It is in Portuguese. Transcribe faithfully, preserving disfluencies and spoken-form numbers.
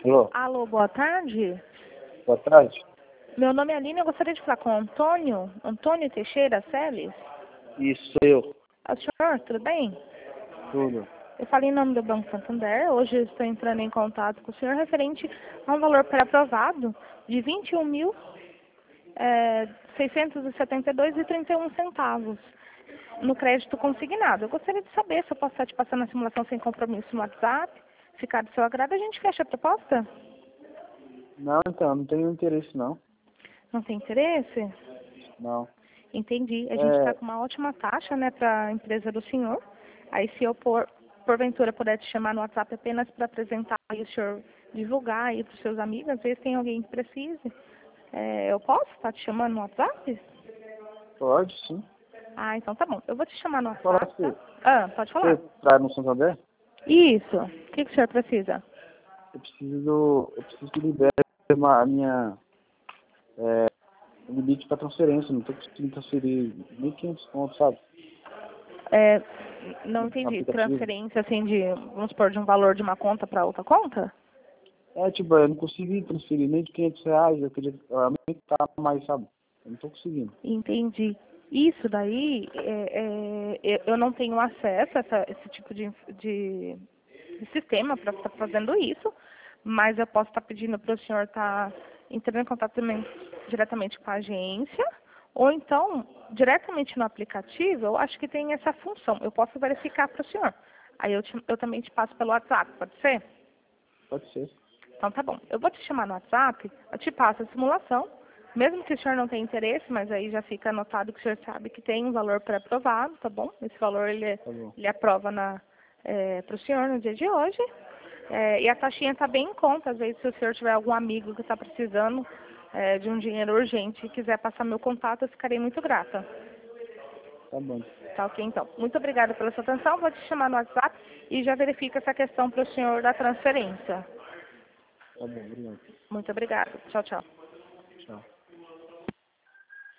Alô, Alô, boa tarde. boa tarde. Meu nome é Aline, eu gostaria de falar com o Antônio, Antônio Teixeira Celes. Isso sou eu. É o senhor, tudo bem? Tudo. Eu falei em nome do Banco Santander, hoje eu estou entrando em contato com o senhor referente a um valor pré-aprovado de vinte e um mil, seiscentos e setenta e dois reais e trinta e um centavos no crédito consignado. Eu gostaria de saber se eu posso estar te passando a simulação sem compromisso no WhatsApp, ficar do seu agrado, a gente fecha a proposta? Não, então, não tenho interesse não. Não tem interesse? Não. Entendi. A gente está É, com uma ótima taxa, né, para a empresa do senhor. Aí, se eu, por, porventura, puder te chamar no WhatsApp apenas para apresentar e o senhor divulgar aí para os seus amigos, às vezes tem alguém que precise. É, eu posso estar te chamando no WhatsApp? pode sim. Ah, então tá bom. Eu vou te chamar no Falar WhatsApp, tá? se Ah, pode falar. você tá no Santander, Isso. O que, que o senhor precisa? eu preciso, eu preciso que libere uma, a minha é, limite para transferência. Não tô conseguindo transferir mil e quinhentos pontos, sabe? É, não No, no entendi. aplicativo. Transferência, assim, de, vamos supor, de um valor de uma conta para outra conta? É, tipo, eu não consegui transferir nem de quinhentos reais. Eu queria aumentar mais, sabe? Eu não tô conseguindo. Entendi. Isso daí, é, é, eu não tenho acesso a essa- esse tipo de, de, de sistema para estar fazendo isso, mas eu posso estar pedindo para o senhor estar entrando em contato também diretamente com a agência, ou então, diretamente no aplicativo, eu acho que tem essa função. Eu posso verificar para o senhor. Aí eu, te- eu também te passo pelo WhatsApp, pode ser? Pode ser. Então tá bom. Eu vou te chamar no WhatsApp, eu te passo a simulação, mesmo que o senhor não tenha interesse, mas aí já fica anotado que o senhor sabe que tem um valor pré-aprovado, tá bom? Esse valor ele, Tá bom. ele aprova para o senhor no dia de hoje. É, e a taxinha está bem em conta, às vezes se o senhor tiver algum amigo que está precisando é, de um dinheiro urgente e quiser passar meu contato, eu ficarei muito grata. Tá bom. Tá ok, então. Muito obrigada pela sua atenção, vou te chamar no WhatsApp e já verifica essa questão para o senhor da transferência. Tá bom, obrigado. Muito obrigada. Tchau, tchau. Tchau.